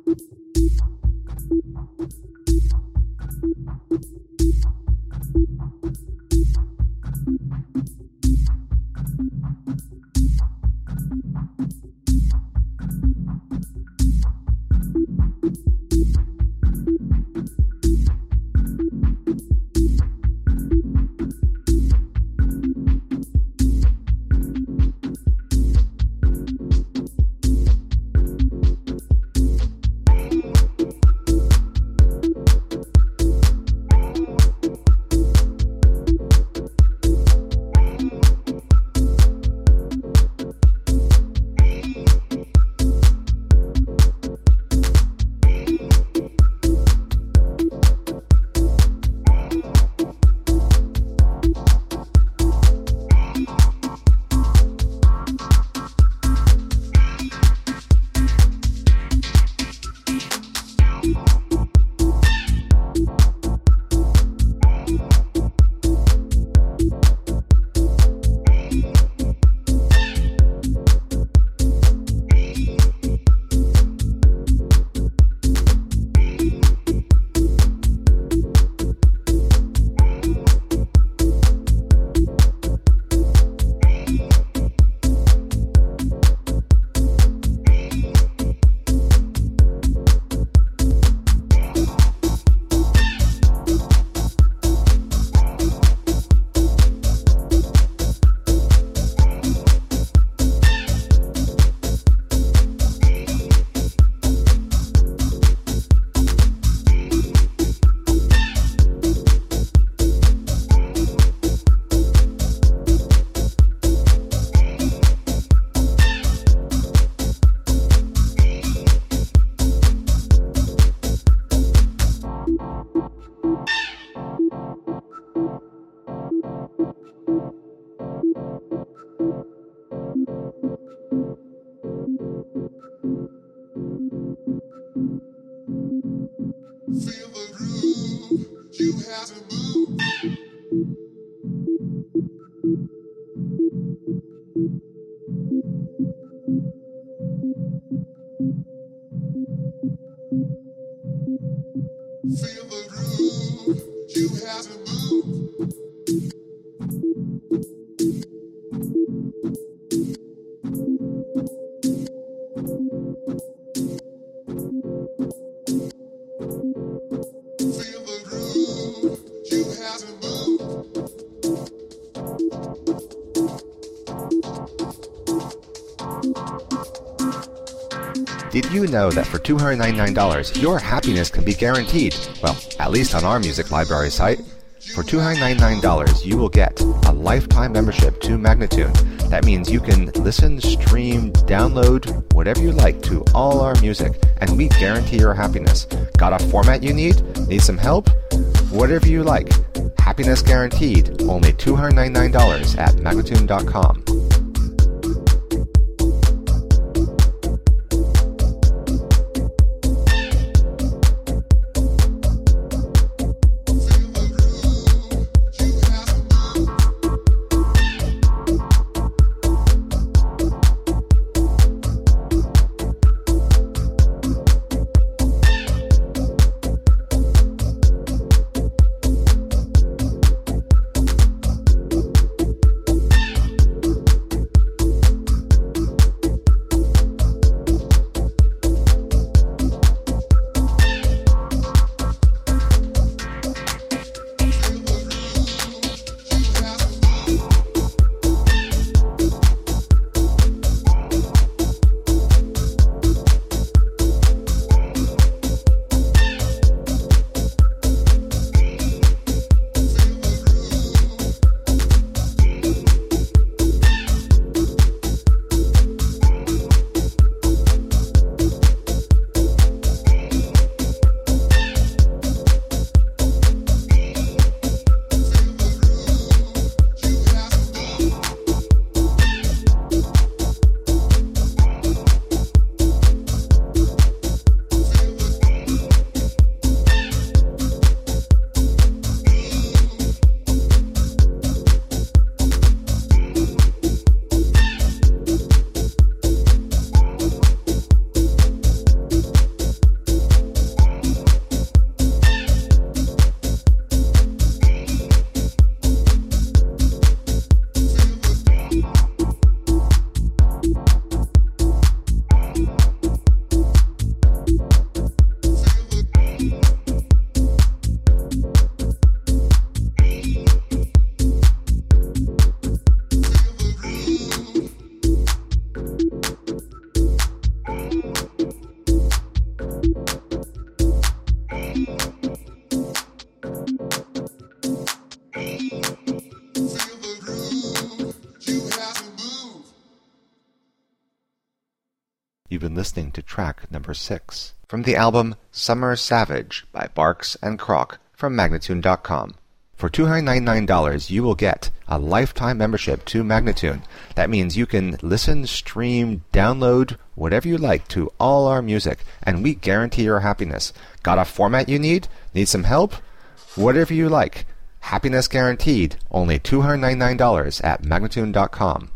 Did you know that for $299, your happiness can be guaranteed? Well, at least on our music library site. For $299, you will get a lifetime membership to Magnatune. That means you can listen, stream, download, whatever you like to all our music, and we guarantee your happiness. Got a format you need? Need some help? Whatever you like. Happiness guaranteed. Only $299 at Magnatune.com. You've been listening to track number 6 from the album Summer Savage by Barks and Croc from Magnatune.com. For $299, you will get a lifetime membership to Magnatune. That means you can listen, stream, download, whatever you like to all our music, and we guarantee your happiness. Got a format you need? Need some help? Whatever you like. Happiness guaranteed. Only $299 at Magnatune.com.